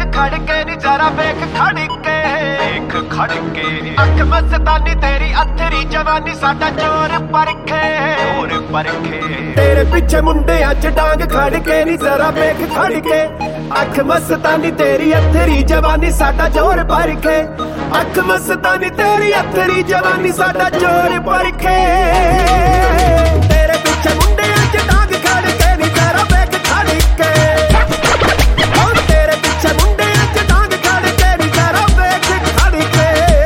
ਖੜ ਕੇ ਨੀ ਜ਼ਰਾ ਵੇਖ ਖੜ ਕੇ ਅੱਖ ਮਸਤਾਨੀ ਤੇਰੀ ਅਥਰੀ ਜਵਾਨੀ ਸਾਡਾ ਚੋਰ ਪਰਖੇ ਤੇਰੇ ਪਿੱਛੇ ਮੁੰਡਿਆਂ ਚ ਡਾਂਗ ਖੜ ਕੇ ਨੀ ਜ਼ਰਾ ਵੇਖ ਖੜ ਕੇ ਅੱਖ ਮਸਤਾਨੀ ਤੇਰੀ ਅਥਰੀ ਜਵਾਨੀ ਸਾਡਾ ਚੋਰ ਪਰਖੇ ਅੱਖ ਮਸਤਾਨੀ ਤੇਰੀ ਅਥਰੀ ਜਵਾਨੀ ਸਾਡਾ ਚੋਰ ਪਰਖੇ ਤੇਰੇ ਪਿੱਛੇ ਮੁੰਡਿਆਂ ਚ ਡਾਂਗ ਖੜ ਕੇ ਨੀ ਜ਼ਰਾ ਵੇਖ ਖੜ ਕੇ ਤੇਰੇ ਪਿੱਛੇ ਮੁੰਡਿਆਂ ਚ ਡਾਂਗ ਖੜ ਕੇ ਨੀ ਜ਼ਰਾ ਵੇਖ ਖੜ ਕੇ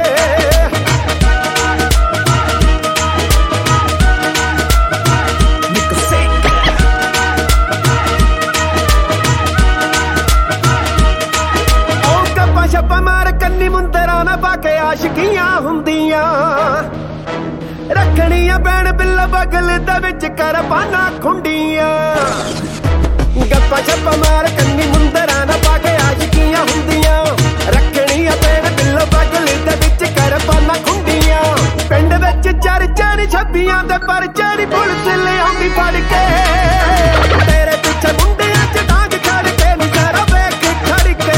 ਛੱਪਾ ਮਾਰ ਕੰਨੀ ਮੁੰਦਰਾਂ ਨਾ ਪਾ ਕੇ ਆਸ਼ਕੀਆਂ ਹੁੰਦੀਆਂ ਰੱਖਣੀਆਂ ਬੈਣ ਬਿੱਲ ਬਗਲ ਦੇ ਵਿੱਚ ਕਰਬਾਨਾ ਖੁੰਡੀਆਂ ਗੱਪਾ ਛੱਪਾ ਮਾਰ ਕੰਨੀ ਮੁੰਦਰਾਂ ਨਾ ਪਾ ਕੇ ਆਸ਼ਕੀਆਂ ਹੁੰਦੀਆਂ ਰੱਖਣੀਆਂ ਬੈਣ ਬਿੱਲ ਬਗਲ ਦੇ ਵਿੱਚ ਕਰਬਾਨਾ ਖੁੰਡੀਆਂ ਪਿੰਡ ਵਿੱਚ ਚਰਚਾ ਛੱਬੀਆਂ ਦੇ ਪਰਚੇ ਨੀ ਪੁਲਿਸ ਲਿਆਉਂਦੀ ਫੜ ਕੇ ਤੇਰੇ ਪਿੱਛੇ ਮੁੰਡਿਆਂ ਚ ਡਾਂਗ ਖੜ ਕੇ ਨੀ ਜ਼ਰਾ ਵੇਖ ਖੜ ਕੇ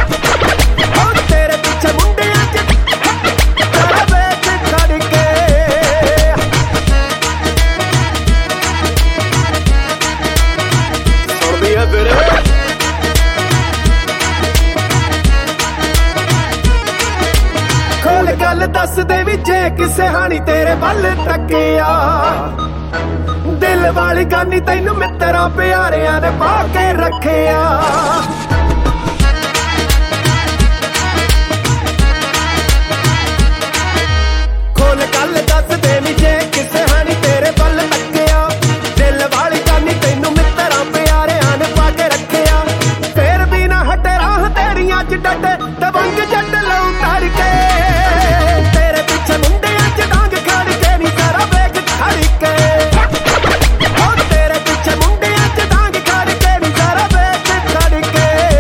ਖੋਲ ਗੱਲ ਦੱਸ ਦੇ ਵੀ ਜੇ ਕਿਸੇ ਹਾਣੀ ਤੇਰੇ ਵੱਲ ਤੱਕਿਆ ਦਿਲ ਵਾਲੀ ਗਾਨੀ ਤੈਨੂੰ ਮਿੱਤਰਾਂ ਪਿਆਰਿਆਂ ਨੇ ਪਾ ਕੇ ਰੱਖਿਆ ਖੋਲ ਗੱਲ ਦੱਸ ਦੇ ਵੀ ਜੇ ਕਿਸੇ ਹਾਣੀ ਤੇਰੇ ਵੱਲ ਤੱਕਿਆ ਦਿਲ ਵਾਲੀ ਗਾਨੀ ਤੈਨੂੰ ਮਿੱਤਰਾਂ ਪਿਆਰਿਆਂ ਨੇ ਪਾ ਕੇ ਰੱਖਿਆ ਫੇਰ ਵੀ ਨਾ ਹਟੇ ਰਾਹ ਤੇਰੀਆਂ ਚ ਡੱਡੇ ਦਬੰਗ ਜੱਟ ਲਊ ਤਰ ਕੇ ਤੇਰੇ ਪਿੱਛੇ ਮੁੰਡਿਆਂ ਚ ਡਾਂਗ ਖੜ ਕੇ ਨੀ ਜ਼ਰਾ ਵੇਖ ਖੜ ਕੇ ਤੇਰੇ ਪਿੱਛੇ ਮੁੰਡਿਆਂ ਚ ਡਾਂਗ ਖੜ ਕੇ ਨੀ ਜ਼ਰਾ ਵੇਖ ਖੜ ਕੇ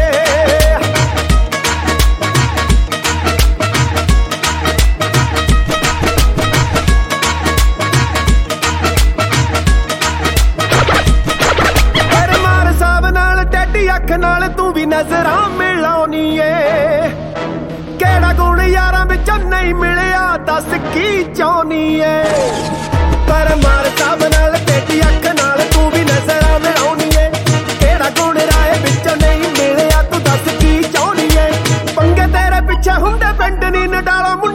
ਪਰ ਮਾਰ ਸਾਹਿਬ ਨਾਲ ਟੇਢੀ ਅੱਖ ਨਾਲ ਤੂੰ ਵੀ ਨਜ਼ਰਾਂ ਮਿਲਾਉਣੀ ਏ ਕਿਹੜਾ ਗੁਣ ਯਾਰਾਂ ਵਿੱਚੋਂ ਨਹੀਂ ਮਿਲਿਆ ਦੱਸ ਕੀ ਚਾਹੁੰਨੀ ਏ ਪਰ ਮਾਰ ਸਾਹਿਬ ਨਾਲ ਟੇਢੀ ਅੱਖ ਨਾਲ ਤੂੰ ਵੀ ਨਜ਼ਰਾਂ ਮਿਲਾਉਣੀ ਏ ਕਿਹੜਾ ਗੁਣ ਰਾਏ ਵਿੱਚੋਂ ਨਹੀਂ ਮਿਲਿਆ ਤੂੰ ਦੱਸ ਕੀ ਚਾਹੁੰਨੀ ਏ ਪੰਗੇ ਤੇਰੇ ਪਿੱਛੇ ਹੁੰਦੇ ਪਿੰਡ ਨੀ ਨਡਾਲਾ